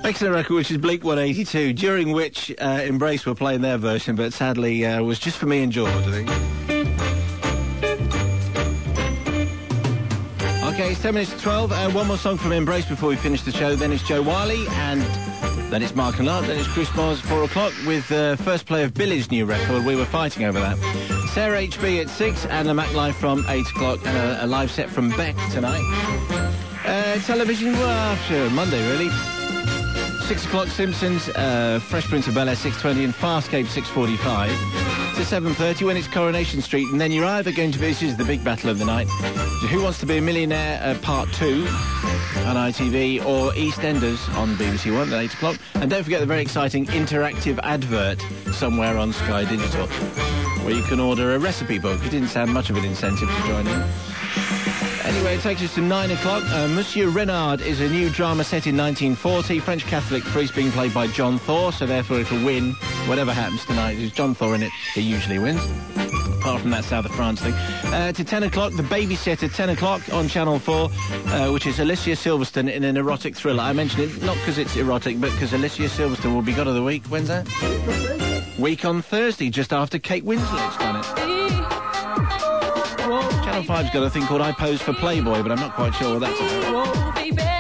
Excellent record, which is Blink 182, during which Embrace were playing their version, but sadly was just for me and George, I think. Okay, it's 10 minutes to 12. One more song from Embrace before we finish the show. Then it's Joe Wiley, and then it's Mark and Lark. Then it's Chris Moores at 4 o'clock with the first play of Billy's new record. We were fighting over that. Sarah HB at 6, and the Mac Live from 8 o'clock, and a live set from Beck tonight. Television, well, after Monday, really. 6 o'clock, Simpsons, Fresh Prince of Bel-Air, 6:20, and Farscape, 6:45. To 7:30 when it's Coronation Street, and then you're either going to be, this is the big battle of the night, Who Wants to Be a Millionaire Part 2 on ITV, or EastEnders on BBC One at 8 o'clock. And don't forget the very exciting interactive advert somewhere on Sky Digital, where you can order a recipe book. It didn't sound much of an incentive to join in. Anyway, it takes us to 9 o'clock. Monsieur Renard is a new drama set in 1940. French Catholic priest being played by John Thaw, so therefore it'll win. Whatever happens tonight, there's John Thaw in it, he usually wins. Apart from that South of France thing. To 10 o'clock, The Babysitter, 10 o'clock on Channel 4, which is Alicia Silverstone in an erotic thriller. I mention it not because it's erotic, but because Alicia Silverstone will be God of the Week. When's that? Week on Thursday, just after Kate Winslet's done it. Channel 5's got a thing called I Pose for Playboy, but I'm not quite sure what that's about.